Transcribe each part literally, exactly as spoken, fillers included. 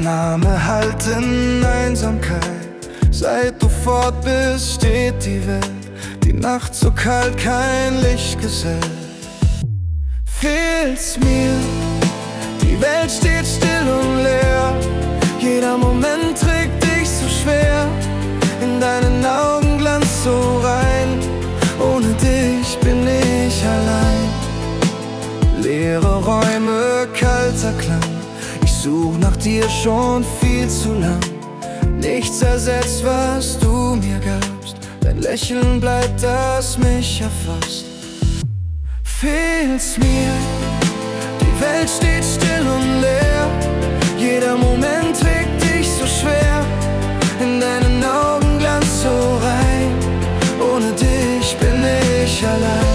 Dein Name hallt in Einsamkeit. Seit du fort bist, steht die Welt. Die Nacht so kalt, kein Licht gesellt. Fehlt's mir, die Welt steht still und leer. Jeder Moment trägt dich so schwer. In deinen Augen Glanz so rein. Ohne dich bin ich allein. Leere Räume, kalter Klang. Ich such nach dir schon viel zu lang. Nichts ersetzt, was du mir gabst. Dein Lächeln bleibt, das mich erfasst. Fehlt's mir, die Welt steht still und leer. Jeder Moment trägt dich so schwer. In deinen Augen Glanz so rein. Ohne dich bin ich allein.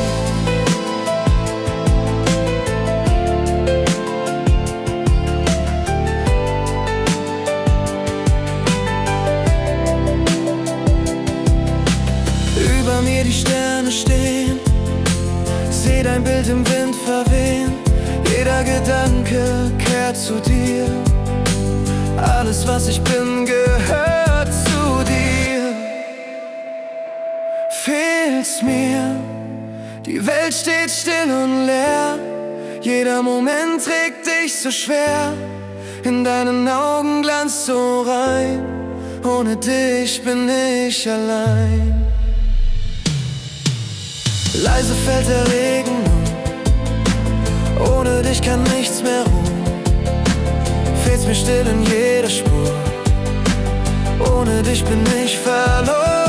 Über mir die Sterne stehen, seh dein Bild im Wind verwehen. Jeder Gedanke kehrt zu dir. Alles, was ich bin, gehört zu dir. Fehlt's mir, die Welt steht still und leer. Jeder Moment trägt dich so schwer. In deinen Augen Glanz so rein. Ohne dich bin ich allein. Leise fällt der Regen nun. Ohne dich kann nichts mehr ruhen. Fehlt's mir still in jeder Spur. Ohne dich bin ich verloren.